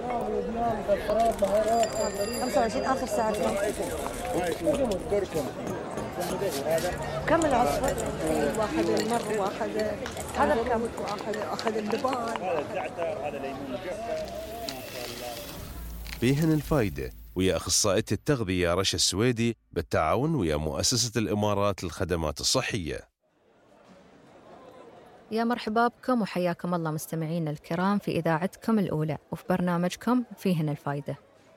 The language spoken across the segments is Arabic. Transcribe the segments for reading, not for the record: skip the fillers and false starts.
25 آخر ساعتين. كم العصفر؟ واحد المر واحد هذا بكم؟ واخذ اللبان. هذا الزعتر هذا ليمون مجفف. فيهن الفايدة ويا أخصائية التغذية رشا السويدي بالتعاون ويا مؤسسة الإمارات للخدمات الصحية. يا مرحبا بكم وحياكم الله مستمعينا الكرام في إذاعتكم الأولى وفي برنامجكم فيهن الفايدة.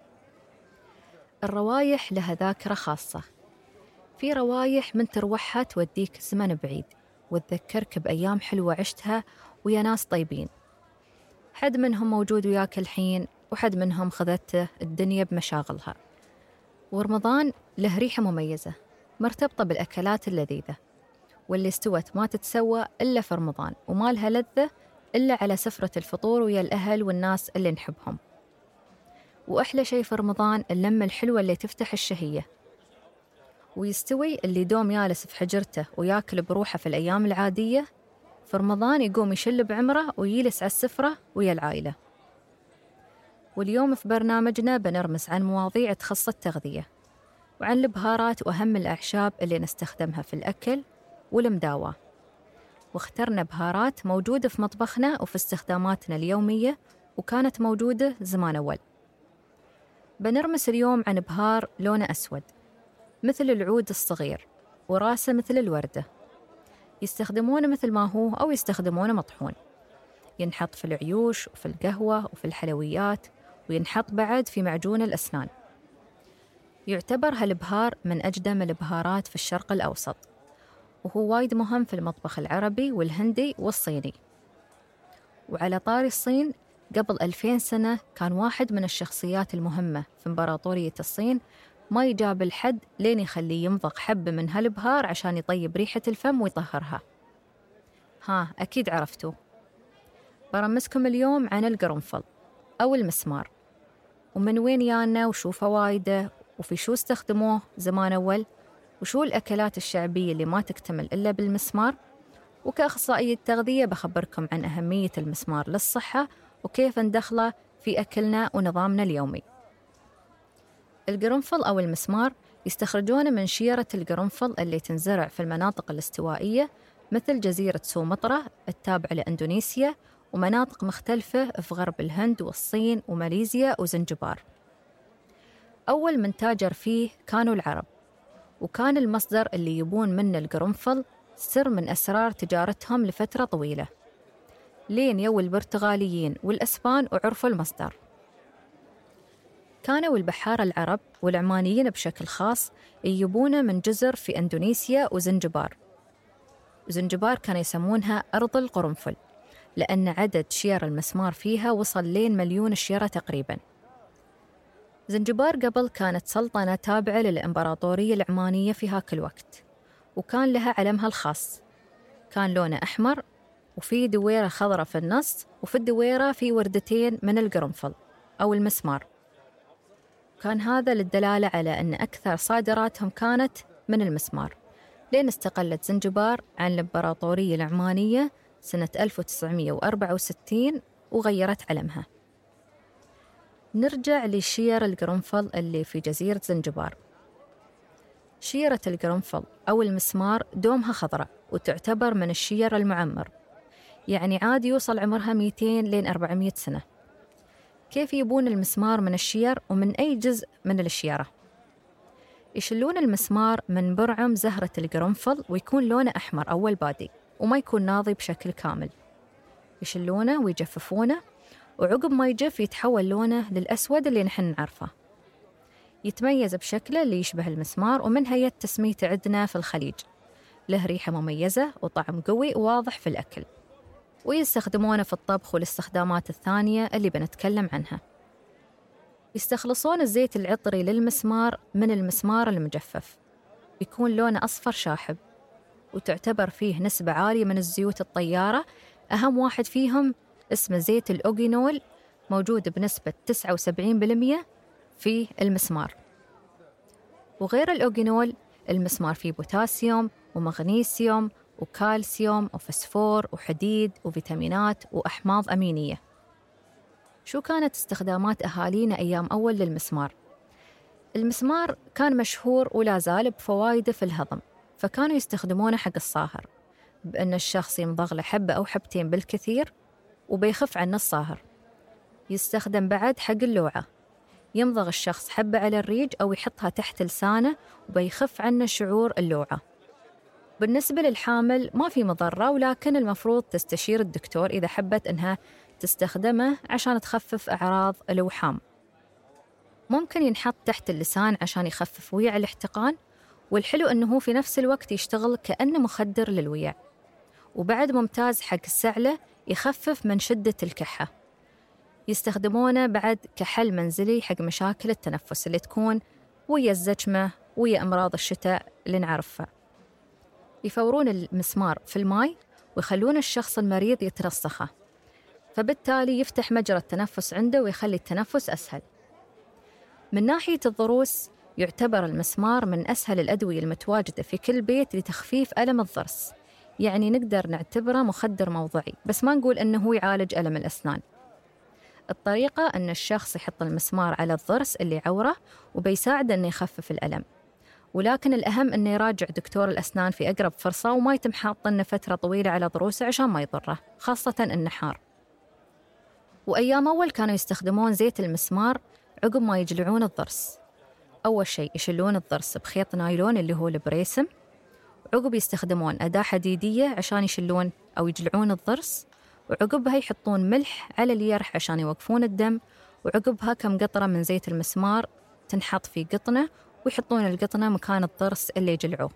الروايح لها ذاكرة خاصة. في روايح من تروحها توديك زمن بعيد وتذكرك بأيام حلوة عشتها ويا ناس طيبين. حد منهم موجود وياك الحين وحد منهم خذته الدنيا بمشاغلها. ورمضان له ريحة مميزة مرتبطة بالأكلات اللذيذة واللي استوت ما تتسوى إلا في رمضان وما لها لذة إلا على سفرة الفطور ويا الأهل والناس اللي نحبهم. وأحلى شيء في رمضان اللمة الحلوة اللي تفتح الشهية. ويستوي اللي دوم يالس في حجرته وياكل بروحه في الأيام العادية، في رمضان يقوم يشل بعمره ويجلس على السفرة ويا العائلة. واليوم في برنامجنا بنرمس عن مواضيع تخص التغذية وعن البهارات وأهم الأعشاب اللي نستخدمها في الأكل والمداواة. واخترنا بهارات موجودة في مطبخنا وفي استخداماتنا اليومية وكانت موجودة زمان أول. بنرمس اليوم عن بهار لونه أسود مثل العود الصغير وراسه مثل الوردة. يستخدمونه مثل ما هو أو يستخدمونه مطحون. ينحط في العيوش وفي القهوة وفي الحلويات وينحط بعد في معجون الأسنان. يعتبر هالبهار من أجدم البهارات في الشرق الأوسط وهو وايد مهم في المطبخ العربي والهندي والصيني. وعلى طاري الصين، قبل 2000 سنة كان واحد من الشخصيات المهمة في إمبراطورية الصين ما يجاب الحد لين يخليه يمضغ حبة من هالبهار عشان يطيب ريحة الفم ويطهرها. أكيد عرفتوا. برمسكم اليوم عن القرنفل أو المسمار ومن وين يانا وشو فوايده وفي شو استخدموه زمان أول وشو الأكلات الشعبية اللي ما تكتمل إلا بالمسمار. وكأخصائية تغذية بخبركم عن أهمية المسمار للصحة وكيف ندخله في أكلنا ونظامنا اليومي. القرنفل أو المسمار يستخرجونه من شيرة القرنفل اللي تنزرع في المناطق الاستوائية مثل جزيرة سومطرة التابعة لإندونيسيا ومناطق مختلفة في غرب الهند والصين وماليزيا وزنجبار. أول من تاجر فيه كانوا العرب، وكان المصدر اللي يبون منه القرنفل سر من أسرار تجارتهم لفترة طويلة لين يو البرتغاليين والأسبان وعرفوا المصدر. كانوا البحارة العرب والعمانيين بشكل خاص يجيبونه من جزر في إندونيسيا وزنجبار. زنجبار كانوا يسمونها أرض القرنفل لأن عدد شير المسمار فيها وصل لين 1,000,000 شيرة تقريباً. زنجبار قبل كانت سلطنة تابعة للإمبراطورية العمانية في هاك الوقت وكان لها علمها الخاص. كان لونه أحمر وفي دويرة خضراء في النص وفي الدويرة في وردتين من القرنفل أو المسمار. كان هذا للدلالة على أن أكثر صادراتهم كانت من المسمار لين استقلت زنجبار عن الإمبراطورية العمانية سنة 1964 وغيرت علمها. نرجع لشير القرنفل اللي في جزيرة زنجبار. شيرة القرنفل أو المسمار دومها خضراء وتعتبر من الشير المعمر، يعني عادي يوصل عمرها 200 لين 400 سنة. كيف يبون المسمار من الشير ومن أي جزء من الشيرة؟ يشلون المسمار من برعم زهرة القرنفل ويكون لونه أحمر أول بادي وما يكون ناضي بشكل كامل. يشلونه ويجففونه وعقب ما يجف يتحول لونه للأسود اللي نحن نعرفه. يتميز بشكله اللي يشبه المسمار ومن هي تسميته عندنا في الخليج. له ريحة مميزة وطعم قوي وواضح في الأكل ويستخدمونه في الطبخ والاستخدامات الثانية اللي بنتكلم عنها. يستخلصون الزيت العطري للمسمار من المسمار المجفف، يكون لونه أصفر شاحب وتعتبر فيه نسبة عالية من الزيوت الطيارة. أهم واحد فيهم اسمه زيت الأوغينول موجود بنسبة 79% في المسمار. وغير الأوغينول المسمار فيه بوتاسيوم ومغنيسيوم وكالسيوم وفسفور وحديد وفيتامينات وأحماض أمينية. شو كانت استخدامات أهالينا أيام أول للمسمار؟ المسمار كان مشهور ولا زال بفوائده في الهضم، فكانوا يستخدمونه حق الصاهر، بأن الشخص يمضغ له حبة أو حبتين بالكثير وبيخف عنه الصاهر. يستخدم بعد حق اللوعة، يمضغ الشخص حبة على الريج أو يحطها تحت لسانه وبيخف عنه شعور اللوعة. بالنسبة للحامل ما في مضرة، ولكن المفروض تستشير الدكتور إذا حبت أنها تستخدمه عشان تخفف أعراض الوحام. ممكن ينحط تحت اللسان عشان يخفف ويع الاحتقان، والحلو أنه في نفس الوقت يشتغل كأنه مخدر للويع، وبعد ممتاز حق السعلة يخفف من شدة الكحة. يستخدمونه بعد كحل منزلي حق مشاكل التنفس اللي تكون ويا الزجمة ويا أمراض الشتاء اللي نعرفها. يفورون المسمار في الماء ويخلون الشخص المريض يترسخه، فبالتالي يفتح مجرى التنفس عنده ويخلي التنفس أسهل. من ناحية الضروس، يعتبر المسمار من أسهل الأدوية المتواجدة في كل بيت لتخفيف ألم الضرس، يعني نقدر نعتبره مخدر موضعي، بس ما نقول أنه يعالج ألم الأسنان. الطريقة أن الشخص يحط المسمار على الضرس اللي عوره وبيساعد أنه يخفف الألم، ولكن الأهم أنه يراجع دكتور الأسنان في أقرب فرصة وما يتم حاطنه فترة طويلة على ضروسه عشان ما يضره، خاصة النحار. وأيام أول كانوا يستخدمون زيت المسمار عقب ما يجلعون الضرس. أول شيء يشلون الضرس بخيط نايلون اللي هو البريسم، عقب يستخدمون أداة حديدية عشان يشلون أو يجلعون الضرس، وعقبها يحطون ملح على اليرح عشان يوقفون الدم، وعقبها كم قطرة من زيت المسمار تنحط في قطنة ويحطون القطنة مكان الضرس اللي يجلعوه.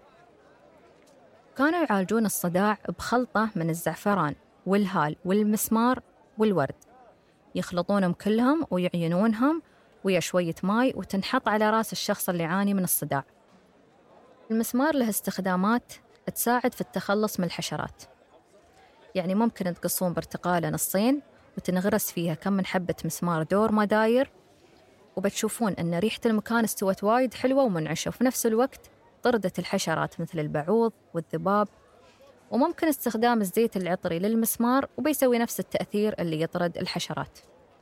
كانوا يعالجون الصداع بخلطة من الزعفران والهال والمسمار والورد، يخلطونهم كلهم ويعينونهم ويا شوية ماي وتنحط على راس الشخص اللي يعاني من الصداع. المسمار له استخدامات تساعد في التخلص من الحشرات، يعني ممكن تقصون برتقالة نصين وتنغرس فيها كم من حبة مسمار دور ما داير، وبتشوفون أن ريحة المكان استوت وايد حلوة ومنعشة، وفي نفس الوقت طردت الحشرات مثل البعوض والذباب. وممكن استخدام الزيت العطري للمسمار وبيسوي نفس التأثير اللي يطرد الحشرات.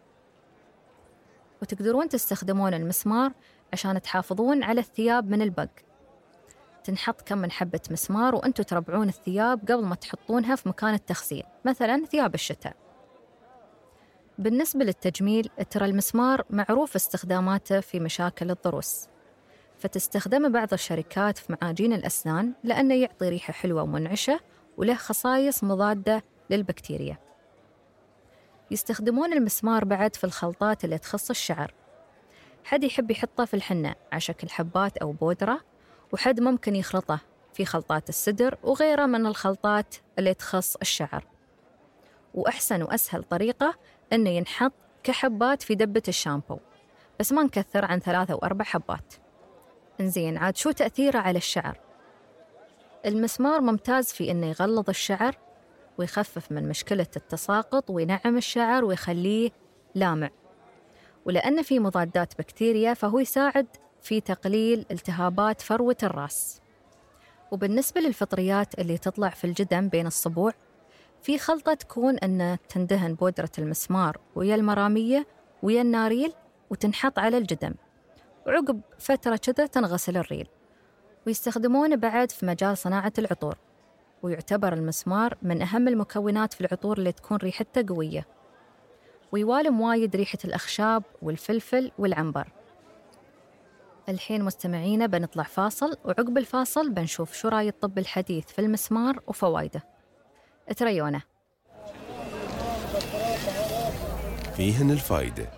وتقدرون تستخدمون المسمار عشان تحافظون على الثياب من البق. تنحط كم من حبة مسمار وأنتوا تربعون الثياب قبل ما تحطونها في مكان التخزين، مثلاً ثياب الشتاء. بالنسبة للتجميل، ترى المسمار معروف استخداماته في مشاكل الضروس، فتستخدمه بعض الشركات في معاجين الأسنان لأنه يعطي ريحة حلوة ومنعشة وله خصائص مضادة للبكتيريا. يستخدمون المسمار بعد في الخلطات اللي تخص الشعر، حد يحب يحطه في الحنة على شكل حبات أو بودرة، وحد ممكن يخلطه في خلطات السدر وغيره من الخلطات اللي تخص الشعر. وأحسن وأسهل طريقة أنه ينحط كحبات في دبة الشامبو، بس ما نكثر عن 3 أو 4 حبات. إنزين، عاد شو تأثيره على الشعر؟ المسمار ممتاز في أنه يغلظ الشعر ويخفف من مشكلة التساقط وينعم الشعر ويخليه لامع، ولأن فيه مضادات بكتيريا فهو يساعد في تقليل التهابات فروة الرأس. وبالنسبة للفطريات اللي تطلع في الجدم بين الصبوع، في خلطة تكون أن تندهن بودرة المسمار ويا المرامية ويا الناريل وتنحط على الجدم، وعقب فترة كذا تنغسل الريل. ويستخدمونه بعد في مجال صناعة العطور، ويعتبر المسمار من أهم المكونات في العطور اللي تكون ريحتها قوية، ويوالم وايد ريحة الأخشاب والفلفل والعنبر. الحين مستمعينا بنطلع فاصل، وعقب الفاصل بنشوف شو رأي الطب الحديث في المسمار وفوائده. اتريونا. فيهن الفائدة.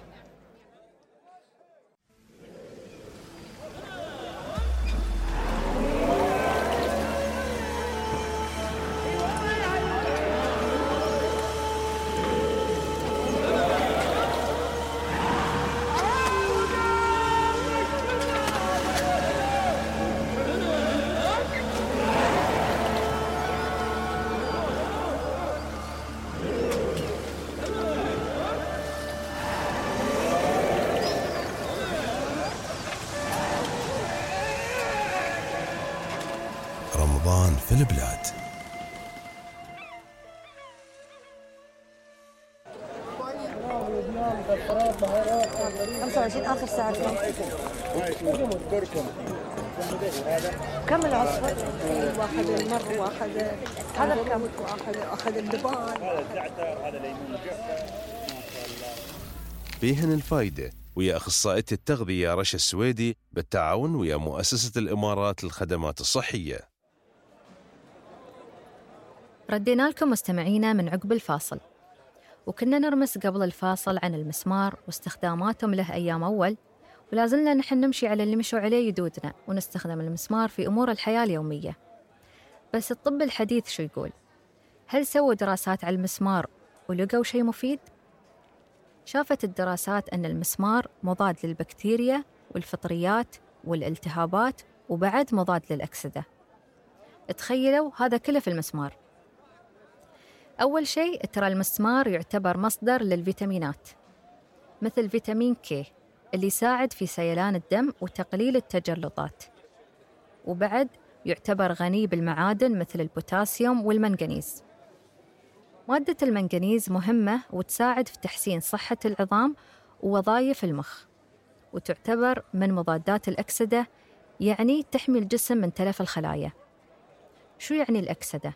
رمضان في البلاد. 25 آخر ساعة. كم العصفر؟ واحد المر واحد هذا الكمك واخذ اللبان. هذا الزعتر هذا ليمون بيهن الفايدة ويا أخصائية التغذية رشا السويدي بالتعاون ويا مؤسسة الإمارات للخدمات الصحية. ردينا لكم مستمعينا من عقب الفاصل، وكنا نرمس قبل الفاصل عن المسمار واستخداماتهم له أيام أول، ولازلنا نحن نمشي على اللي مشوا عليه جدودنا ونستخدم المسمار في أمور الحياة اليومية. بس الطب الحديث شو يقول؟ هل سووا دراسات على المسمار ولقوا شيء مفيد؟ شافت الدراسات أن المسمار مضاد للبكتيريا والفطريات والالتهابات وبعد مضاد للأكسدة. تخيلوا هذا كله في المسمار. أول شيء ترى المسمار يعتبر مصدر للفيتامينات مثل فيتامين كي اللي يساعد في سيلان الدم وتقليل التجلطات، وبعد يعتبر غني بالمعادن مثل البوتاسيوم والمنغنيز. مادة المنغنيز مهمة وتساعد في تحسين صحة العظام ووظائف المخ، وتعتبر من مضادات الأكسدة، يعني تحمي الجسم من تلف الخلايا. شو يعني الأكسدة؟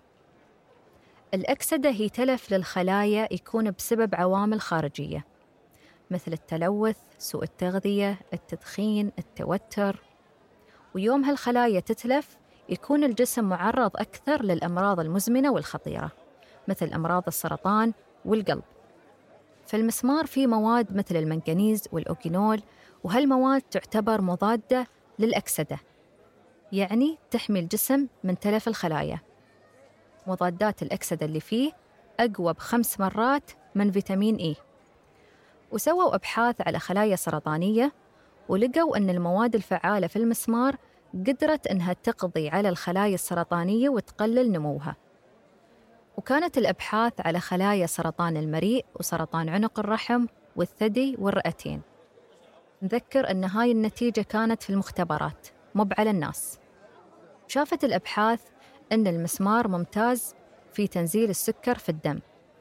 الأكسدة هي تلف للخلايا يكون بسبب عوامل خارجية مثل التلوث، سوء التغذية، التدخين، التوتر. ويوم هالخلايا تتلف يكون الجسم معرض أكثر للأمراض المزمنة والخطيرة مثل أمراض السرطان والقلب. فالمسمار فيه مواد مثل المنغنيز والأوكينول، وهالمواد تعتبر مضادة للأكسدة، يعني تحمي الجسم من تلف الخلايا. مضادات الأكسدة اللي فيه أقوى ب5 مرات من فيتامين إي. وسووا أبحاث على خلايا سرطانية ولقوا أن المواد الفعالة في المسمار قدرت أنها تقضي على الخلايا السرطانية وتقلل نموها. وكانت الأبحاث على خلايا سرطان المريء وسرطان عنق الرحم والثدي والرئتين. نذكر أن هاي النتيجة كانت في المختبرات مو على الناس. شافت الأبحاث أن المسمار ممتاز في تنزيل السكر في الدم،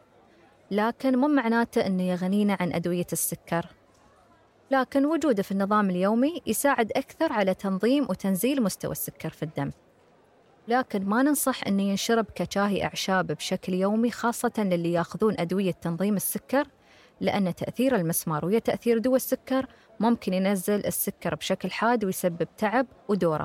لكن مو معناته أنه يغنينا عن أدوية السكر، لكن وجوده في النظام اليومي يساعد أكثر على تنظيم وتنزيل مستوى السكر في الدم. لكن ما ننصح أنه ينشرب كشاهي أعشاب بشكل يومي، خاصة للي يأخذون أدوية تنظيم السكر، لأن تأثير المسمار ويا تأثير دواء السكر ممكن ينزل السكر بشكل حاد ويسبب تعب ودورة.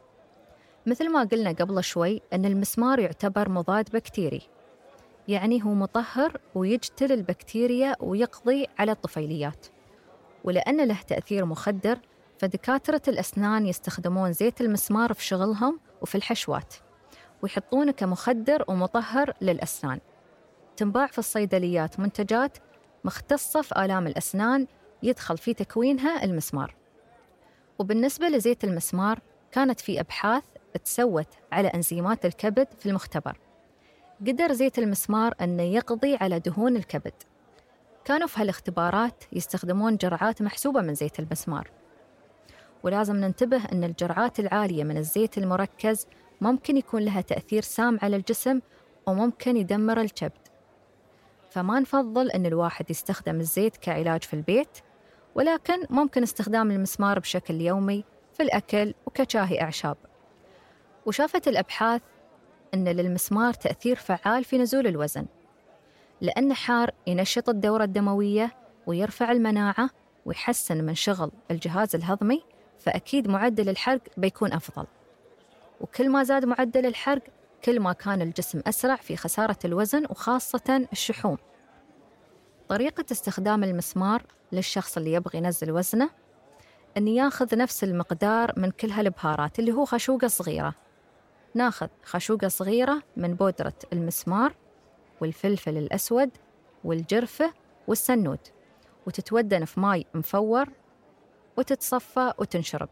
مثل ما قلنا قبل شوي أن المسمار يعتبر مضاد بكتيري، يعني هو مطهر ويجتل البكتيريا ويقضي على الطفيليات. ولأن له تأثير مخدر، فدكاترة الأسنان يستخدمون زيت المسمار في شغلهم وفي الحشوات، ويحطونه كمخدر ومطهر للأسنان. تنباع في الصيدليات منتجات مختصة في آلام الأسنان يدخل في تكوينها المسمار. وبالنسبة لزيت المسمار كانت في أبحاث تسوت على أنزيمات الكبد في المختبر. قدر زيت المسمار أنه يقضي على دهون الكبد. كانوا في هالاختبارات يستخدمون جرعات محسوبة من زيت المسمار، ولازم ننتبه أن الجرعات العالية من الزيت المركز ممكن يكون لها تأثير سام على الجسم وممكن يدمر الكبد. فما نفضل أن الواحد يستخدم الزيت كعلاج في البيت، ولكن ممكن استخدام المسمار بشكل يومي في الأكل وكشاهي أعشاب. وشافت الأبحاث أن للمسمار تأثير فعال في نزول الوزن، لأنه حار ينشط الدورة الدموية ويرفع المناعة ويحسن من شغل الجهاز الهضمي، فأكيد معدل الحرق بيكون أفضل. وكل ما زاد معدل الحرق كل ما كان الجسم أسرع في خسارة الوزن وخاصة الشحوم. طريقة استخدام المسمار للشخص اللي يبغي ينزل وزنه أن ياخذ نفس المقدار من كل هالبهارات اللي هو خشوقة صغيرة. ناخذ خشوقة صغيرة من بودرة المسمار والفلفل الأسود والجرفة والسنود، وتتودن في ماء مفور وتتصفى وتنشرب.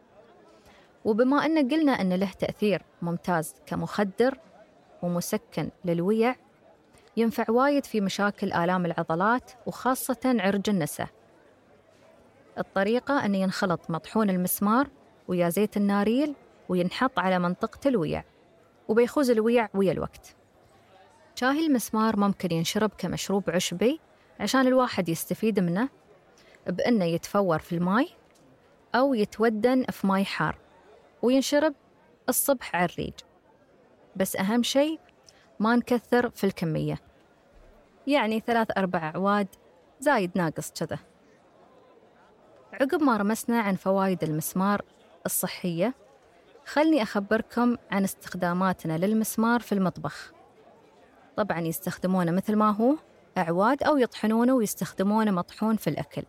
وبما أن قلنا أن له تأثير ممتاز كمخدر ومسكن للويع، ينفع وايد في مشاكل آلام العضلات وخاصة عرج النسا. الطريقة أن ينخلط مطحون المسمار ويا زيت الناريل وينحط على منطقة الويع، وبيخوز الويع ويا الوقت. شاهي المسمار ممكن ينشرب كمشروب عشبي عشان الواحد يستفيد منه، بأنه يتفور في الماء أو يتودن في ماء حار وينشرب الصبح على الريج. بس أهم شيء ما نكثر في الكمية، يعني 3-4 أعواد زايد ناقص كذا. عقب ما رمسنا عن فوائد المسمار الصحية، خلني أخبركم عن استخداماتنا للمسمار في المطبخ. طبعاً يستخدمونه مثل ما هو أعواد أو يطحنونه ويستخدمونه مطحون في الأكل.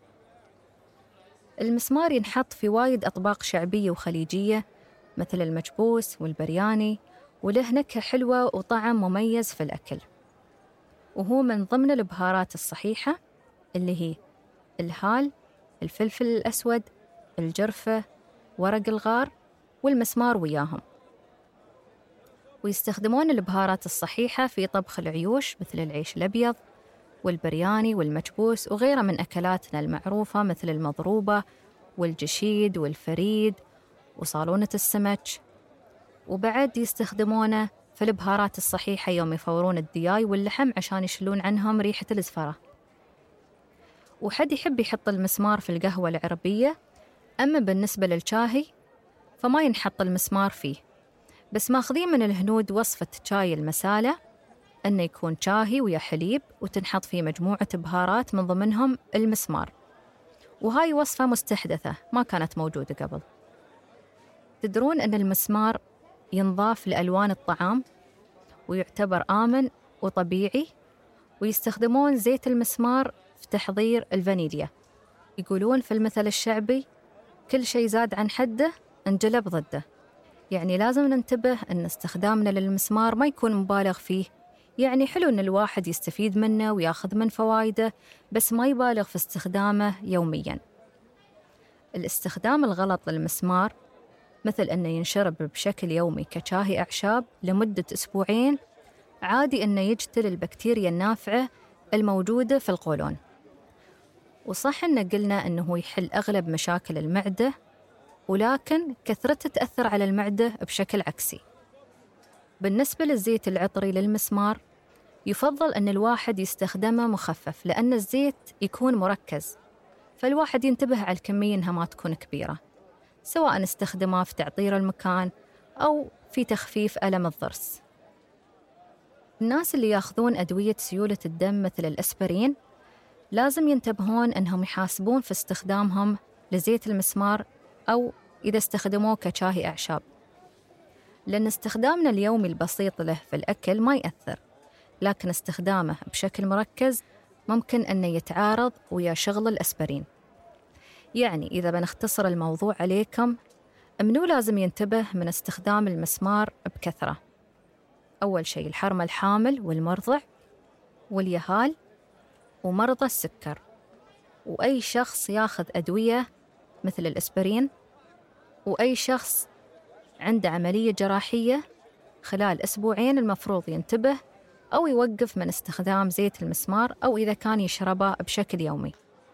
المسمار ينحط في وايد أطباق شعبية وخليجية مثل المكبوس والبرياني، وله نكهة حلوة وطعم مميز في الأكل. وهو من ضمن البهارات الصحيحة اللي هي الهال، الفلفل الأسود، الجرفة، ورق الغار والمسمار وياهم. ويستخدمون البهارات الصحيحة في طبخ العيوش مثل العيش الأبيض والبرياني والمكبوس وغيره من أكلاتنا المعروفة مثل المضروبة والجشيد والفريد وصالونة السمك. وبعد يستخدمونه في البهارات الصحيحة يوم يفورون الدياي واللحم عشان يشلون عنهم ريحة الزفرة. وحد يحب يحط المسمار في القهوة العربية، أما بالنسبة للشاهي فما ينحط المسمار فيه، بس ماخذين من الهنود وصفة شاي المسالة أنه يكون شاهي ويا حليب وتنحط فيه مجموعة بهارات من ضمنهم المسمار، وهاي وصفة مستحدثة ما كانت موجودة قبل. تدرون أن المسمار ينضاف لألوان الطعام ويعتبر آمن وطبيعي، ويستخدمون زيت المسمار في تحضير الفانيليا. يقولون في المثل الشعبي كل شيء زاد عن حده انجلب ضده، يعني لازم ننتبه أن استخدامنا للمسمار ما يكون مبالغ فيه. يعني حلو أن الواحد يستفيد منه وياخذ من فوائده، بس ما يبالغ في استخدامه يومياً. الاستخدام الغلط للمسمار مثل أنه ينشرب بشكل يومي كشاهي أعشاب لمدة 2 أسبوع، عادي أنه يقتل البكتيريا النافعة الموجودة في القولون. وصح أنه قلنا أنه يحل أغلب مشاكل المعدة، ولكن كثرته تأثر على المعدة بشكل عكسي. بالنسبة للزيت العطري للمسمار يفضل أن الواحد يستخدمه مخفف، لأن الزيت يكون مركز، فالواحد ينتبه على الكمية إنها ما تكون كبيرة، سواء استخدمه في تعطير المكان أو في تخفيف ألم الضرس. الناس اللي ياخذون أدوية سيولة الدم مثل الأسبرين لازم ينتبهون أنهم يحاسبون في استخدامهم لزيت المسمار أو إذا استخدموه كشاهي أعشاب، لأن استخدامنا اليومي البسيط له في الأكل ما يأثر، لكن استخدامه بشكل مركز ممكن أنه يتعارض ويا شغل الأسبرين. يعني إذا بنختصر الموضوع عليكم، منو لازم ينتبه من استخدام المسمار بكثرة؟ أول شيء الحرمة الحامل والمرضع واليهال ومرضى السكر، وأي شخص ياخذ أدوية مثل الأسبرين، وأي شخص عنده عملية جراحية خلال 2 أسبوع المفروض ينتبه أو يوقف من استخدام زيت المسمار، أو إذا كان يشربه بشكل يومي.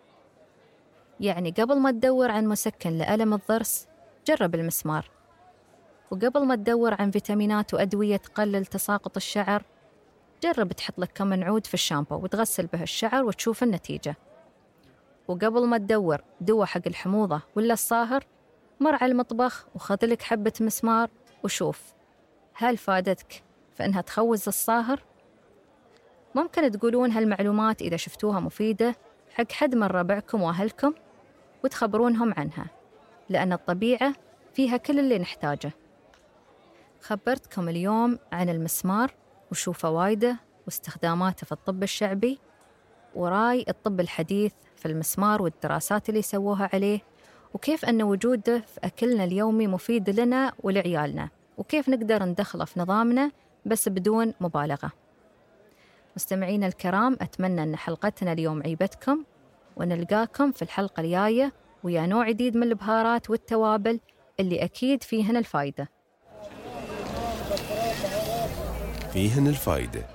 يعني قبل ما تدور عن مسكن لألم الضرس جرب المسمار، وقبل ما تدور عن فيتامينات وأدوية تقلل تساقط الشعر جرب تحط لك كم عود في الشامبو وتغسل به الشعر وتشوف النتيجة. وقبل ما تدور دواء حق الحموضة ولا الصاهر مر على المطبخ وخذ لك حبة مسمار وشوف هل فادتك في أنها تخوز الصاهر. ممكن تقولون هالمعلومات إذا شفتوها مفيدة حق حد من ربعكم وأهلكم وتخبرونهم عنها، لأن الطبيعة فيها كل اللي نحتاجه. خبرتكم اليوم عن المسمار وشو فوائده واستخداماته في الطب الشعبي، وراي الطب الحديث في المسمار والدراسات اللي سووها عليه، وكيف أن وجوده في أكلنا اليومي مفيد لنا ولعيالنا، وكيف نقدر ندخله في نظامنا بس بدون مبالغة. مستمعين الكرام، أتمنى أن حلقتنا اليوم عيبتكم، ونلقاكم في الحلقة الجاية ويا نوع جديد من البهارات والتوابل اللي أكيد فيهن الفايدة. فيهن الفايدة.